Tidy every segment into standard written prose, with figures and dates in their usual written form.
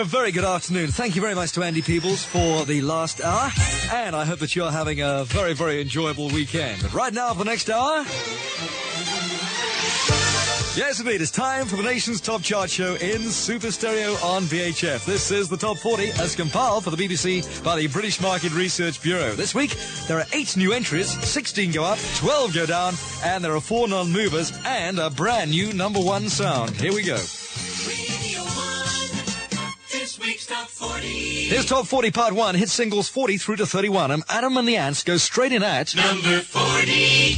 A very good afternoon. Thank you very much to Andy Peebles for the last hour, and I hope that you're having a very, very enjoyable weekend. But right now, for the next hour, yes, indeed, it's time for the nation's top chart show in Super Stereo on VHF. This is the Top 40, as compiled for the BBC by the British Market Research Bureau. This week, there are 8 new entries, 16 go up, 12 go down, and there are 4 non-movers, and a brand new number 1 sound. Here we go. Top 40. Here's Top 40 Part 1, hit singles 40 through to 31. And Adam and the Ants go straight in at number 40.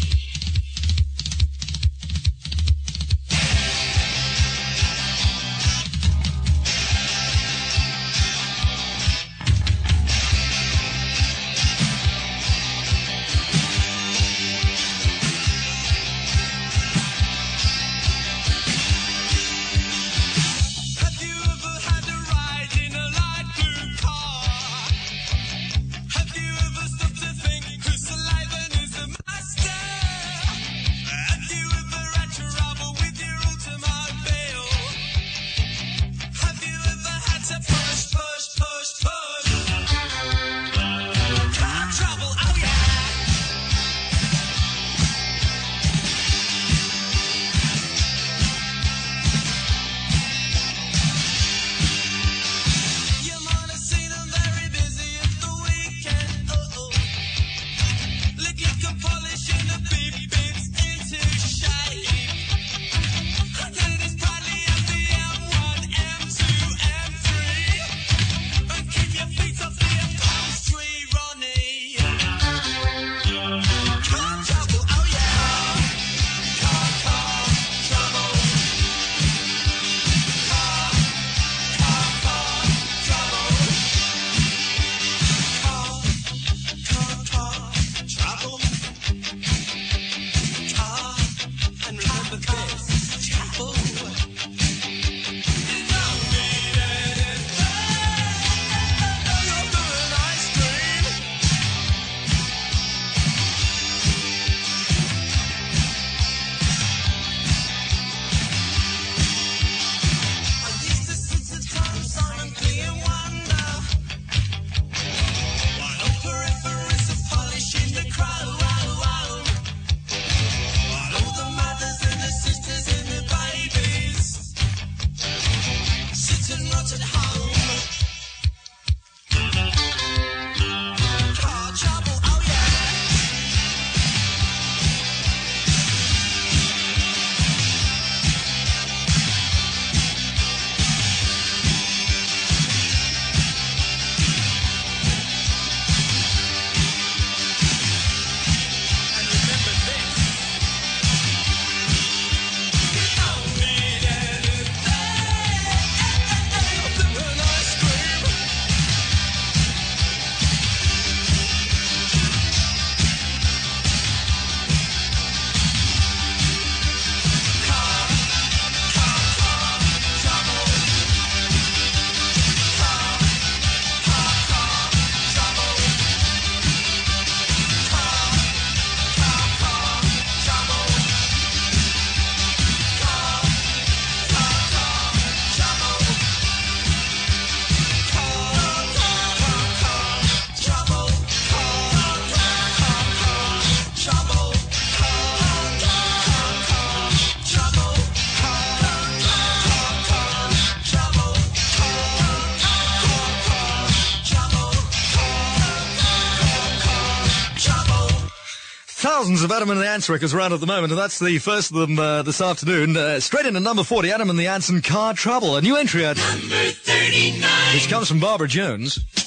Thousands of Adam and the Ants records around at the moment, and that's the first of them this afternoon. Straight in at number 40, Adam and the Ants and Car Trouble, a new entry at number 39. which comes from Barbara Jones.